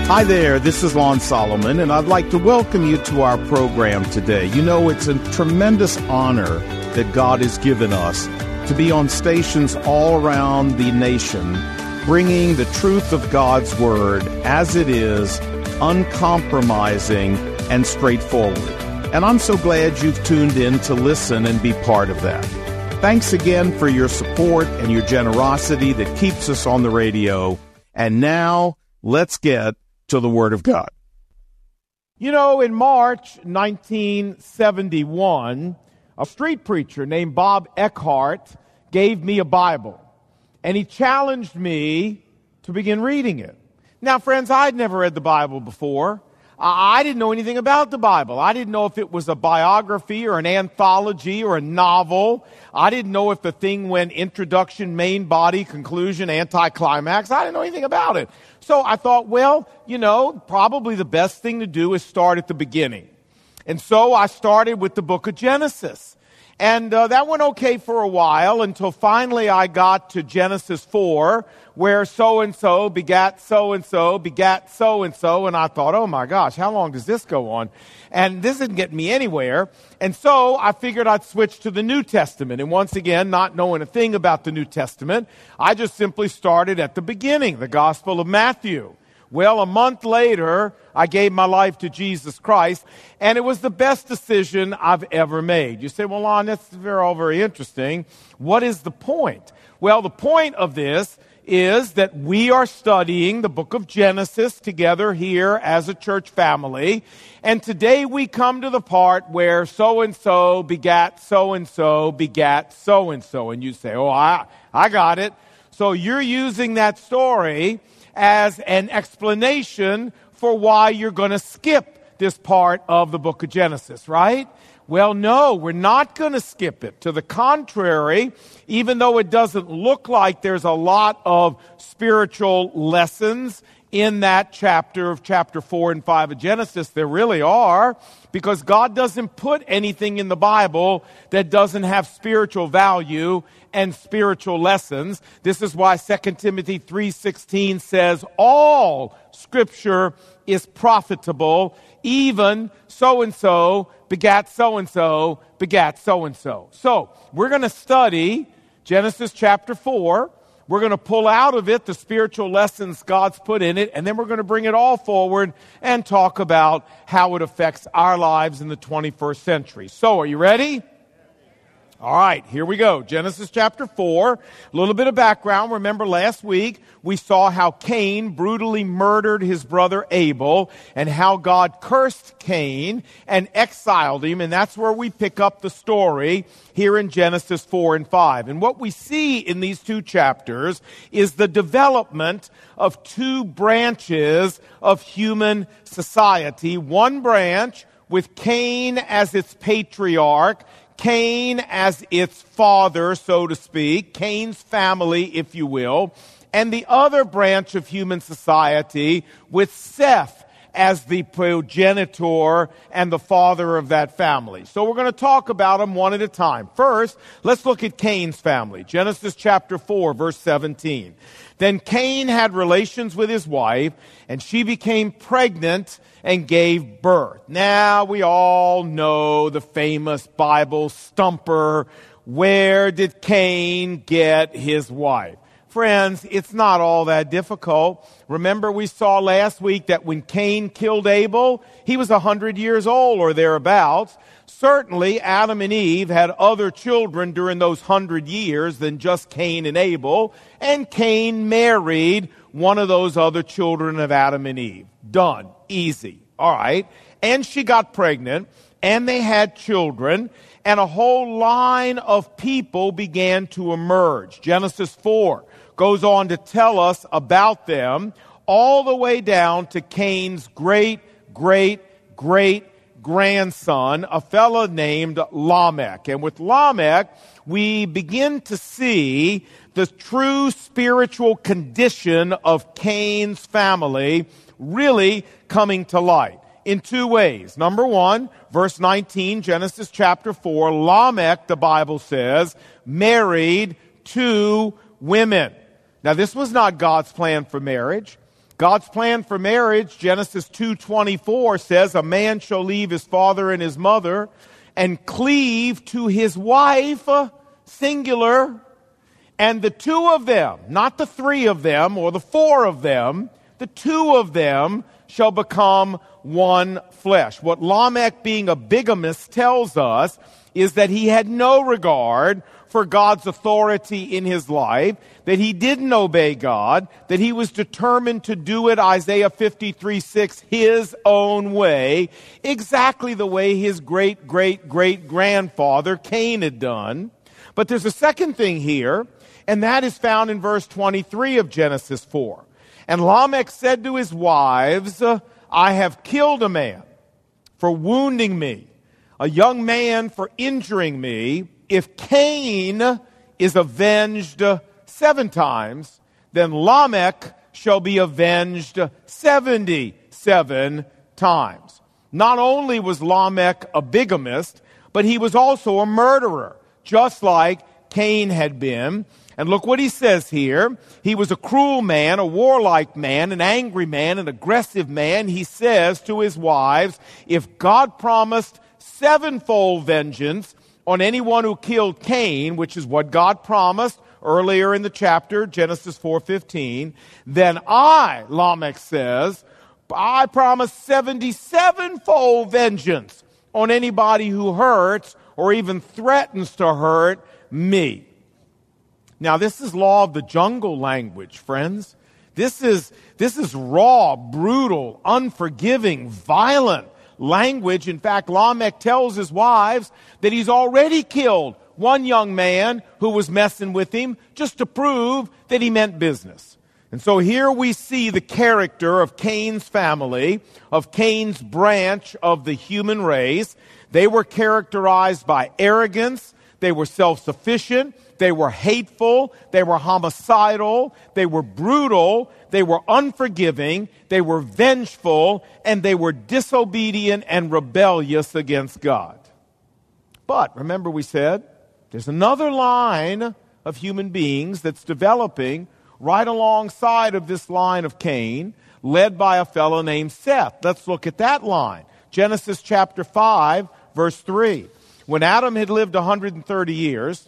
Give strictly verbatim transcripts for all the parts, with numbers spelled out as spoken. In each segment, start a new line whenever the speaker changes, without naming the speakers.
Hi there, this is Lon Solomon, and I'd like to welcome you to our program today. You know, it's a tremendous honor that God has given us to be on stations all around the nation, bringing the truth of God's Word as it is, uncompromising and straightforward. And I'm so glad you've tuned in to listen and be part of that. Thanks again for your support and your generosity that keeps us on the radio. And now, let's get to the Word of God.
You know, in March nineteen seventy-one, a street preacher named Bob Eckhart gave me a Bible, and he challenged me to begin reading it. Now, friends, I'd never read the Bible before. I didn't know anything about the Bible. I didn't know if it was a biography or an anthology or a novel. I didn't know if the thing went introduction, main body, conclusion, anticlimax. I didn't know anything about it. So I thought, well, you know, probably the best thing to do is start at the beginning. And so I started with the book of Genesis. And uh, that went okay for a while until finally I got to Genesis four, where so-and-so begat so-and-so begat so-and-so. And I thought, oh my gosh, how long does this go on? And this isn't getting me anywhere. And so I figured I'd switch to the New Testament. And once again, not knowing a thing about the New Testament, I just simply started at the beginning, the Gospel of Matthew. Well, a month later, I gave my life to Jesus Christ, and it was the best decision I've ever made. You say, well, Lon, that's very, all very interesting. What is the point? Well, the point of this is that we are studying the book of Genesis together here as a church family, and today we come to the part where so-and-so begat so-and-so begat so-and-so, and you say, oh, I, I got it. So you're using that story as an explanation for why you're going to skip this part of the book of Genesis, right? Well, no, we're not going to skip it. To the contrary, even though it doesn't look like there's a lot of spiritual lessons in that chapter of chapter four and five of Genesis, there really are, because God doesn't put anything in the Bible that doesn't have spiritual value and spiritual lessons. This is why Second Timothy three sixteen says, all Scripture is profitable, even so-and-so begat so-and-so begat so-and-so. So, we're going to study Genesis chapter four. We're going to pull out of it the spiritual lessons God's put in it, and then we're going to bring it all forward and talk about how it affects our lives in the twenty-first century. So, are you ready? All right, here we go. Genesis chapter four. A little bit of background. Remember last week we saw how Cain brutally murdered his brother Abel and how God cursed Cain and exiled him. And that's where we pick up the story here in Genesis four and five. And what we see in these two chapters is the development of two branches of human society. One branch with Cain as its patriarch, Cain as its father, so to speak, Cain's family, if you will, and the other branch of human society with Seth as the progenitor and the father of that family. So we're going to talk about them one at a time. First, let's look at Cain's family. Genesis chapter four, verse seventeen. Then Cain had relations with his wife, and she became pregnant and gave birth. Now, we all know the famous Bible stumper, where did Cain get his wife? Friends, it's not all that difficult. Remember, we saw last week that when Cain killed Abel, he was one hundred years old or thereabouts. Certainly, Adam and Eve had other children during those hundred years than just Cain and Abel, and Cain married one of those other children of Adam and Eve. Done. Easy. All right. And she got pregnant, and they had children, and a whole line of people began to emerge. Genesis four goes on to tell us about them all the way down to Cain's great, great, great grandson, a fellow named Lamech. And with Lamech, we begin to see the true spiritual condition of Cain's family really coming to light in two ways. Number one, verse nineteen, Genesis chapter four, Lamech, the Bible says, married two women. Now, this was not God's plan for marriage. God's plan for marriage, Genesis two twenty-four says, a man shall leave his father and his mother and cleave to his wife, singular, and the two of them, not the three of them or the four of them, the two of them shall become one flesh. What Lamech, being a bigamist, tells us is that he had no regard for God's authority in his life, that he didn't obey God, that he was determined to do it, Isaiah fifty-three six, his own way, exactly the way his great-great-great-grandfather Cain had done. But there's a second thing here, and that is found in verse twenty-three of Genesis four. And Lamech said to his wives, I have killed a man for wounding me, a young man for injuring me. If Cain is avenged seven times, then Lamech shall be avenged seventy-seven times. Not only was Lamech a bigamist, but he was also a murderer, just like Cain had been. And look what he says here. He was a cruel man, a warlike man, an angry man, an aggressive man. He says to his wives, if God promised sevenfold vengeance on anyone who killed Cain, which is what God promised earlier in the chapter, Genesis four fifteen, then I, Lamech says, I promise seventy-seven-fold vengeance on anybody who hurts or even threatens to hurt me. Now, this is law of the jungle language, friends. This is, this is raw, brutal, unforgiving, violent language. In fact, Lamech tells his wives that he's already killed one young man who was messing with him just to prove that he meant business. And so here we see the character of Cain's family, of Cain's branch of the human race. They were characterized by arrogance. They were self-sufficient. They were hateful. They were homicidal. They were brutal. They were unforgiving. They were vengeful. And they were disobedient and rebellious against God. But remember we said, there's another line of human beings that's developing right alongside of this line of Cain, led by a fellow named Seth. Let's look at that line. Genesis chapter five, verse three. When Adam had lived one hundred thirty years,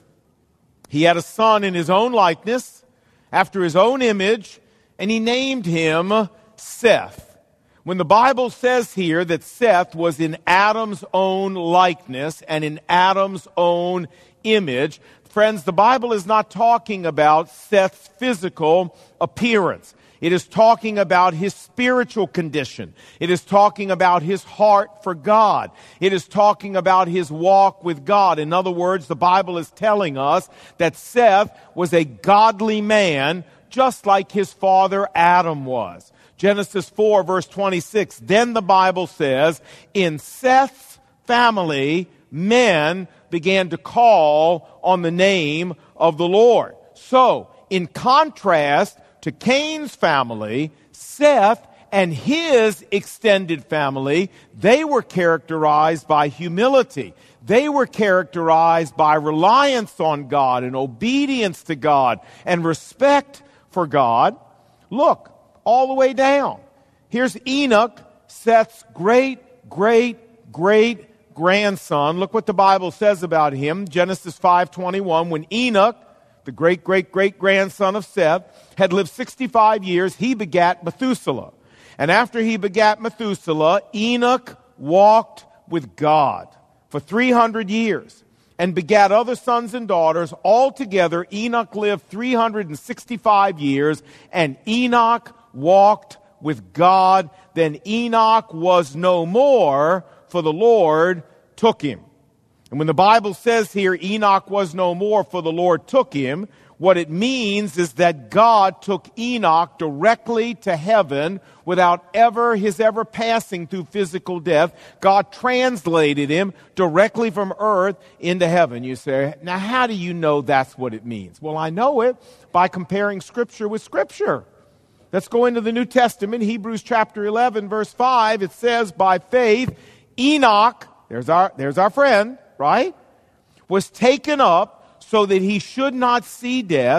he had a son in his own likeness, after his own image, and he named him Seth. When the Bible says here that Seth was in Adam's own likeness and in Adam's own image, friends, the Bible is not talking about Seth's physical appearance. It is talking about his spiritual condition. It is talking about his heart for God. It is talking about his walk with God. In other words, the Bible is telling us that Seth was a godly man, just like his father Adam was. Genesis four, verse twenty-six, then the Bible says, in Seth's family, men began to call on the name of the Lord. So, in contrast to Cain's family, Seth and his extended family, they were characterized by humility. They were characterized by reliance on God and obedience to God and respect for God. Look, all the way down. Here's Enoch, Seth's great, great, great grandson. Look what the Bible says about him. Genesis five twenty-one, when Enoch, the great-great-great-grandson of Seth, had lived sixty-five years, he begat Methuselah. And after he begat Methuselah, Enoch walked with God for three hundred years and begat other sons and daughters. Altogether, Enoch lived three hundred sixty-five years, and Enoch walked with God. Then Enoch was no more, for the Lord took him. And when the Bible says here, Enoch was no more, for the Lord took him, what it means is that God took Enoch directly to heaven without ever his ever passing through physical death. God translated him directly from earth into heaven. You say, now how do you know that's what it means? Well, I know it by comparing Scripture with Scripture. Let's go into the New Testament, Hebrews chapter eleven, verse five. It says, by faith, Enoch, there's our, there's our friend, right, was taken up so that he should not see death.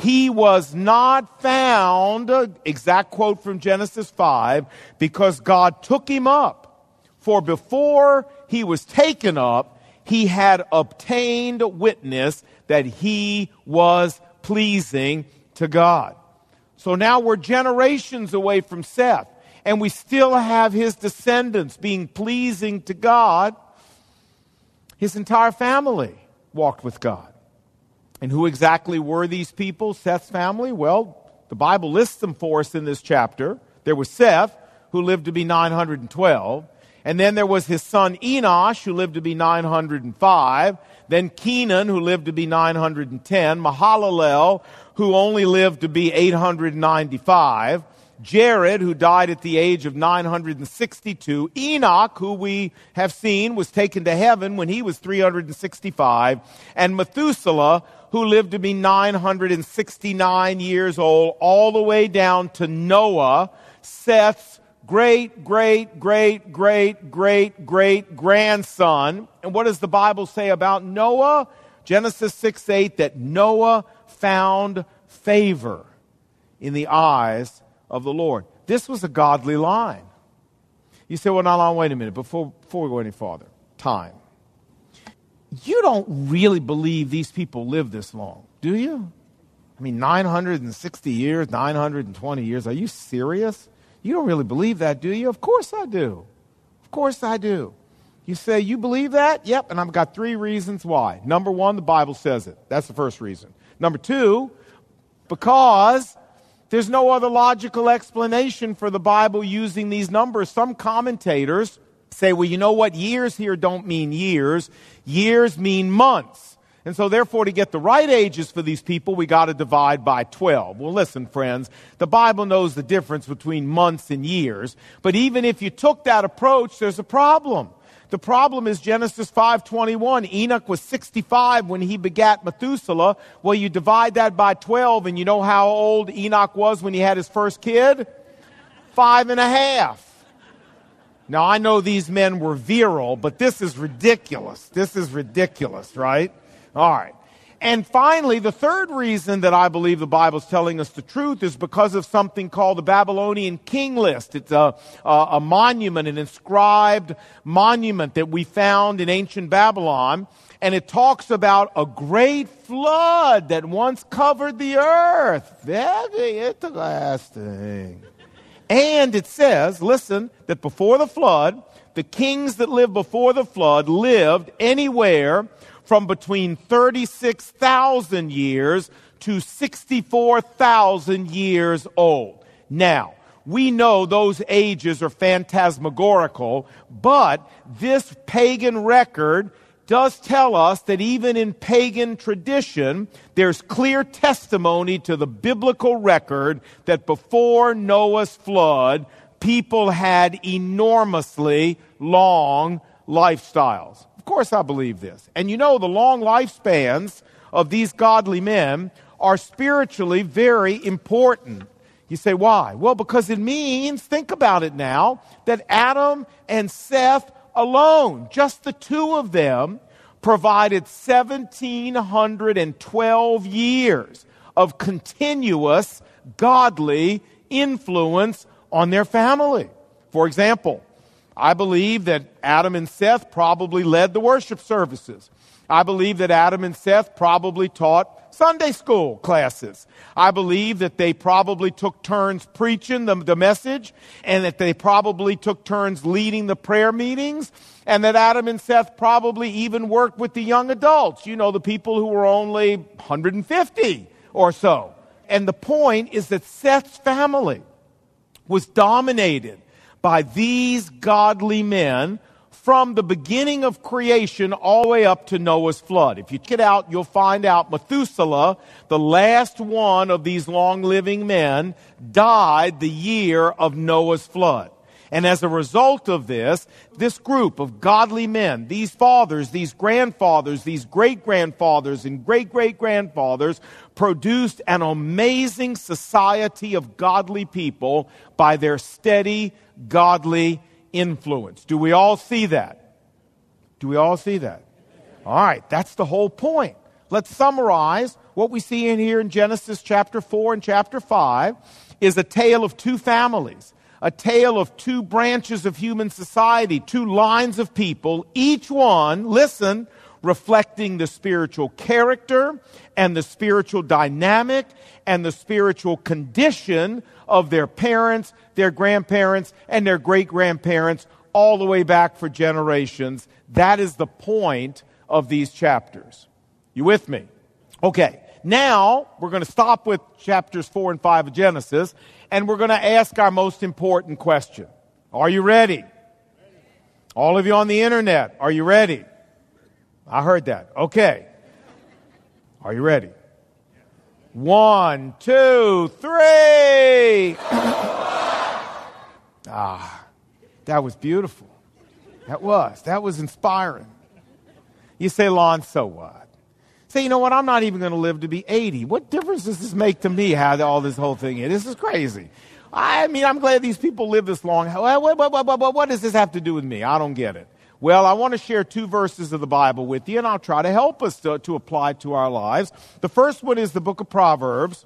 he was not found, exact quote from Genesis five, because God took him up. For before he was taken up, he had obtained witness that he was pleasing to God. So now we're generations away from Seth, and we still have his descendants being pleasing to God. His entire family walked with God. And who exactly were these people, Seth's family? Well, the Bible lists them for us in this chapter. There was Seth, who lived to be nine hundred twelve. And then there was his son Enosh, who lived to be nine hundred five. Then Kenan, who lived to be nine hundred ten. Mahalalel, who only lived to be eight hundred ninety-five. Jared, who died at the age of nine hundred sixty-two. Enoch, who we have seen was taken to heaven when he was three hundred sixty-five. And Methuselah, who lived to be nine hundred sixty-nine years old, all the way down to Noah, Seth's great, great, great, great, great, great grandson. And what does the Bible say about Noah? Genesis six eight, that Noah found favor in the eyes of the Lord. This was a godly line. You say, well, now, now wait a minute, before, before we go any farther. Time. You don't really believe these people lived this long, do you? I mean, nine hundred sixty years, nine hundred twenty years. Are you serious? You don't really believe that, do you? Of course I do. Of course I do. You say, you believe that? Yep, and I've got three reasons why. Number one, the Bible says it. That's the first reason. Number two, because there's no other logical explanation for the Bible using these numbers. Some commentators say, well, you know what? Years here don't mean years. Years mean months. And so therefore, to get the right ages for these people, we got to divide by twelve. Well, listen, friends, the Bible knows the difference between months and years. But even if you took that approach, there's a problem. The problem is Genesis five twenty-one. Enoch was sixty-five when he begat Methuselah. Well, you divide that by twelve, and you know how old Enoch was when he had his first kid? Five and a half. Now, I know these men were virile, but this is ridiculous. This is ridiculous, right? All right. And finally, the third reason that I believe the Bible's telling us the truth is because of something called the Babylonian King List. It's a, a, a monument, an inscribed monument that we found in ancient Babylon. And it talks about a great flood that once covered the earth. That's everlasting. And it says, listen, that before the flood, the kings that lived before the flood lived anywhere from between thirty-six thousand years to sixty-four thousand years old. Now, we know those ages are phantasmagorical, but this pagan record does tell us that even in pagan tradition, there's clear testimony to the biblical record that before Noah's flood, people had enormously long lifestyles. Of course I believe this. And you know, the long lifespans of these godly men are spiritually very important. You say, why? Well, because it means, think about it now, that Adam and Seth alone, just the two of them, provided one thousand seven hundred twelve years of continuous godly influence on their family. For example, I believe that Adam and Seth probably led the worship services. I believe that Adam and Seth probably taught Sunday school classes. I believe that they probably took turns preaching the, the message, and that they probably took turns leading the prayer meetings, and that Adam and Seth probably even worked with the young adults, you know, the people who were only one hundred fifty or so. And the point is that Seth's family was dominated by these godly men from the beginning of creation all the way up to Noah's flood. If you check it out, you'll find out Methuselah, the last one of these long-living men, died the year of Noah's flood. And as a result of this, this group of godly men, these fathers, these grandfathers, these great-grandfathers and great-great-grandfathers produced an amazing society of godly people by their steady, godly influence. Do we all see that? Do we all see that? All right, that's the whole point. let's summarize what we see in here in Genesis chapter four and chapter five is a tale of two families, a tale of two branches of human society, two lines of people, each one, listen, reflecting the spiritual character and the spiritual dynamic and the spiritual condition of their parents, their grandparents, and their great-grandparents, all the way back for generations. That is the point of these chapters. You with me? Okay, now we're going to stop with chapters four and five of Genesis, and we're going to ask our most important question. Are you ready? All of you on the internet, are you ready? I heard that. Okay. Are you ready? One, two, three. Ah, that was beautiful. That was. That was inspiring. You say, Lon, so what? Say, you know what? I'm not even going to live to be eighty. What difference does this make to me how all this whole thing is? This is crazy. I mean, I'm glad these people live this long. What, what, what, what, what does this have to do with me? I don't get it. Well, I want to share two verses of the Bible with you, and I'll try to help us to, to apply to our lives. The first one is the book of Proverbs,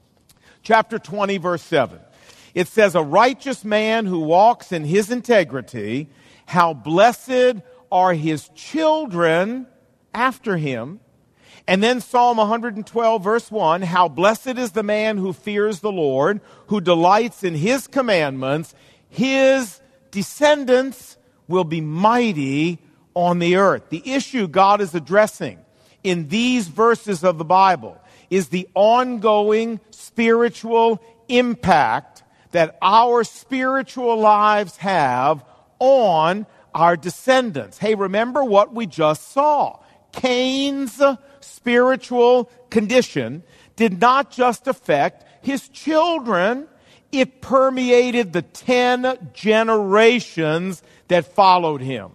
chapter twenty, verse seven. It says, a righteous man who walks in his integrity, how blessed are his children after him. And then Psalm one twelve, verse one, how blessed is the man who fears the Lord, who delights in his commandments. His descendants will be mighty on the earth. The issue God is addressing in these verses of the Bible is the ongoing spiritual impact that our spiritual lives have on our descendants. Hey, remember what we just saw. Cain's spiritual condition did not just affect his children, it permeated the ten generations that followed him.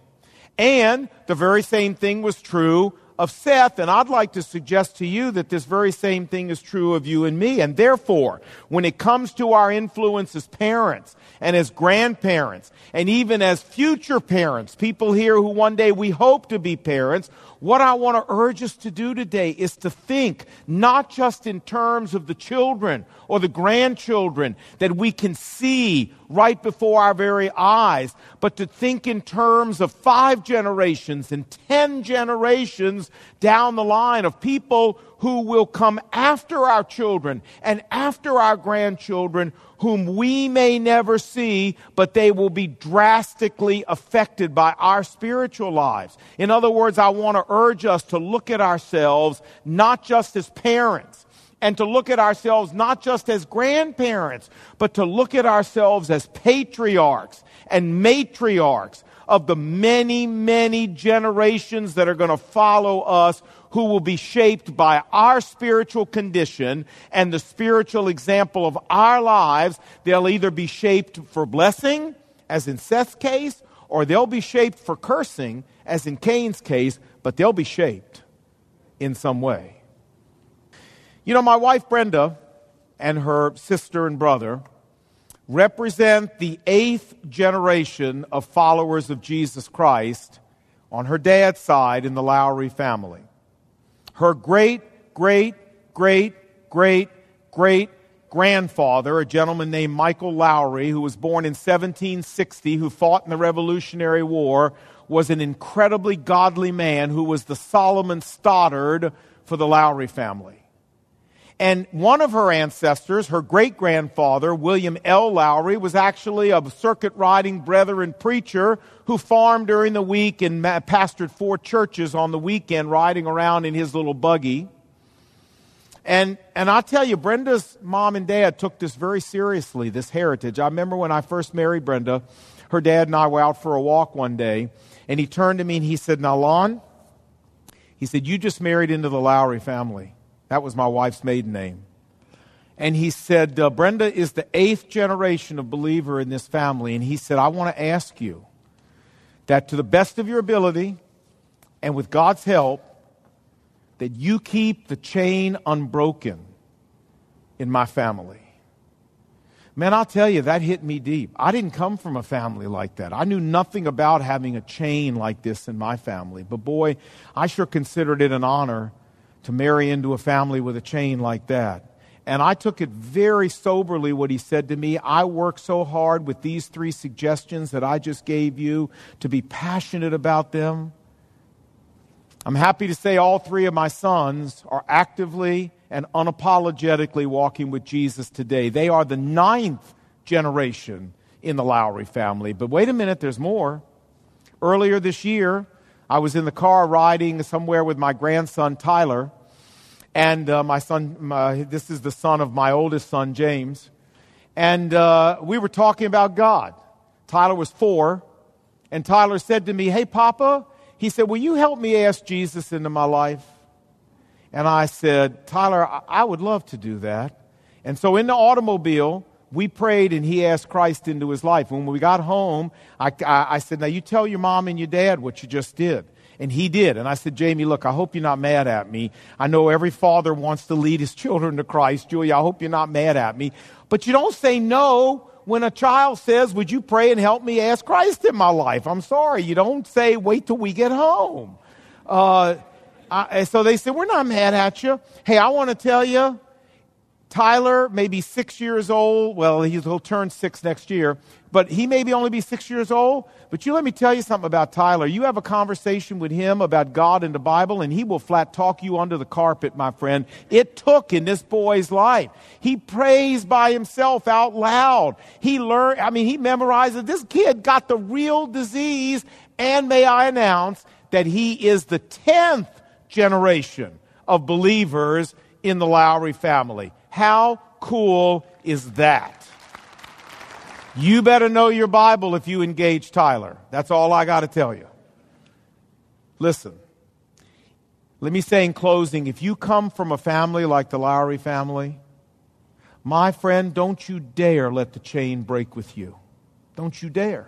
And the very same thing was true of Seth, and I'd like to suggest to you that this very same thing is true of you and me. And therefore, when it comes to our influence as parents and as grandparents and even as future parents, people here who one day we hope to be parents, what I want to urge us to do today is to think not just in terms of the children or the grandchildren that we can see right before our very eyes, but to think in terms of five generations and ten generations down the line of people who will come after our children and after our grandchildren, whom we may never see, but they will be drastically affected by our spiritual lives. In other words, I want to urge us to look at ourselves not just as parents, and to look at ourselves not just as grandparents, but to look at ourselves as patriarchs and matriarchs of the many, many generations that are going to follow us, who will be shaped by our spiritual condition and the spiritual example of our lives. They'll either be shaped for blessing, as in Seth's case, or they'll be shaped for cursing, as in Cain's case, but they'll be shaped in some way. You know, my wife Brenda and her sister and brother represent the eighth generation of followers of Jesus Christ on her dad's side in the Lowry family. Her great, great, great, great, great grandfather, a gentleman named Michael Lowry, who was born in seventeen sixty, who fought in the Revolutionary War, was an incredibly godly man who was the Solomon Stoddard for the Lowry family. And one of her ancestors, her great-grandfather, William L. Lowry, was actually a circuit-riding brethren preacher who farmed during the week and pastored four churches on the weekend, riding around in his little buggy. And and I'll tell you, Brenda's mom and dad took this very seriously, this heritage. I remember when I first married Brenda, her dad and I were out for a walk one day, and he turned to me and he said, "Now, Lon," he said, "you just married into the Lowry family." That was my wife's maiden name. And he said, uh, Brenda is the eighth generation of believer in this family. And he said, I want to ask you that to the best of your ability and with God's help, that you keep the chain unbroken in my family. Man, I'll tell you, that hit me deep. I didn't come from a family like that. I knew nothing about having a chain like this in my family. But boy, I sure considered it an honor to marry into a family with a chain like that. And I took it very soberly what he said to me. I worked so hard with these three suggestions that I just gave you to be passionate about them. I'm happy to say all three of my sons are actively and unapologetically walking with Jesus today. They are the ninth generation in the Lowry family. But wait a minute, there's more. Earlier this year, I was in the car riding somewhere with my grandson, Tyler. And uh, my son, my, this is the son of my oldest son, James. And uh, we were talking about God. Tyler was four. And Tyler said to me, "Hey, Papa," he said, "will you help me ask Jesus into my life?" And I said, "Tyler, I, I would love to do that." And so in the automobile, we prayed and he asked Christ into his life. When we got home, I, I, I said, "Now you tell your mom and your dad what you just did." And he did. And I said, "Jamie, look, I hope you're not mad at me. I know every father wants to lead his children to Christ. Julia, I hope you're not mad at me. But you don't say no when a child says, 'Would you pray and help me ask Christ in my life?' I'm sorry. You don't say, 'Wait till we get home.'" Uh, I, so they said, "We're not mad at you. Hey, I want to tell you, Tyler may be six years old. Well, he'll turn six next year. But he may be only be six years old. But you let me tell you something about Tyler. You have a conversation with him about God and the Bible, and he will flat talk you under the carpet, my friend. It took in this boy's life. He prays by himself out loud. He learned, I mean, he memorized it. This kid got the real disease. And may I announce that he is the tenth generation of believers in the Lowry family. How cool is that? You better know your Bible if you engage Tyler. That's all I got to tell you. Listen, let me say in closing, if you come from a family like the Lowry family, my friend, don't you dare let the chain break with you. Don't you dare.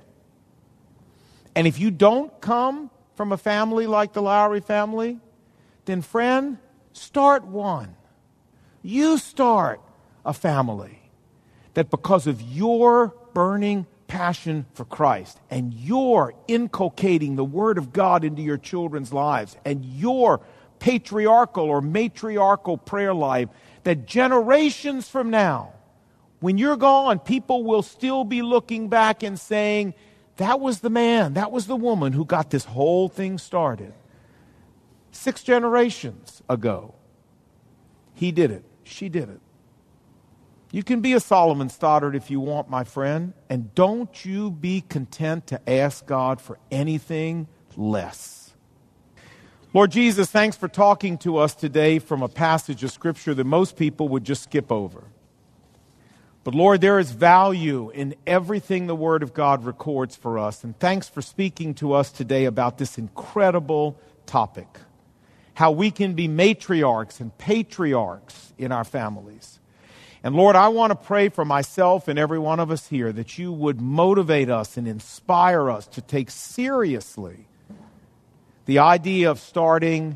And if you don't come from a family like the Lowry family, then friend, start one. You start a family that because of your burning passion for Christ and your inculcating the Word of God into your children's lives and your patriarchal or matriarchal prayer life, that generations from now, when you're gone, people will still be looking back and saying, "That was the man, that was the woman who got this whole thing started. Six generations ago, he did it. She did it." You can be a Solomon Stoddard if you want, my friend, and don't you be content to ask God for anything less. Lord Jesus, thanks for talking to us today from a passage of Scripture that most people would just skip over. But Lord, there is value in everything the Word of God records for us, and thanks for speaking to us today about this incredible topic. How we can be matriarchs and patriarchs in our families. And Lord, I want to pray for myself and every one of us here that you would motivate us and inspire us to take seriously the idea of starting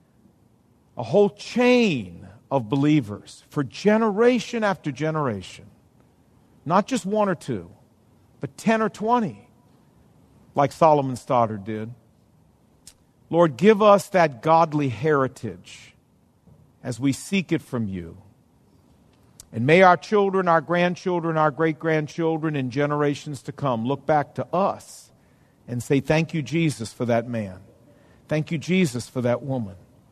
a whole chain of believers for generation after generation. Not just one or two, but ten or twenty, like Solomon Stoddard did. Lord, give us that godly heritage as we seek it from you. And may our children, our grandchildren, our great-grandchildren, and generations to come look back to us and say, "Thank you, Jesus, for that man. Thank you, Jesus, for that woman."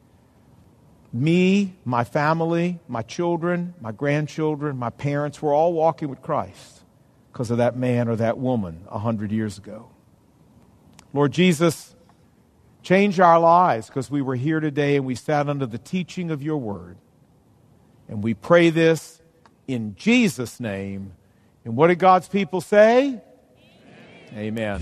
Me, my family, my children, my grandchildren, my parents, we're all walking with Christ because of that man or that woman a hundred years ago. Lord Jesus, change our lives because we were here today and we sat under the teaching of your word. And we pray this in Jesus' name. And what did God's people say? Amen.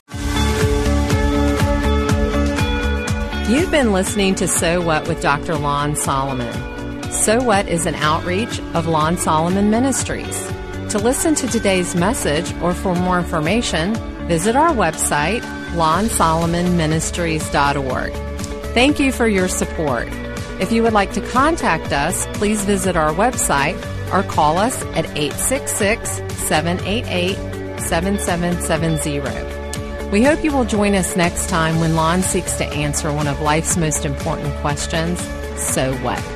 Amen.
You've been listening to So What with Doctor Lon Solomon. So What is an outreach of Lon Solomon Ministries. To listen to today's message or for more information, visit our website, lon solomon ministries dot org. Thank you for your support. If you would like to contact us, please visit our website or call us at eight six six, seven eight eight, seven seven seven zero. We hope you will join us next time when Lon seeks to answer one of life's most important questions: So What.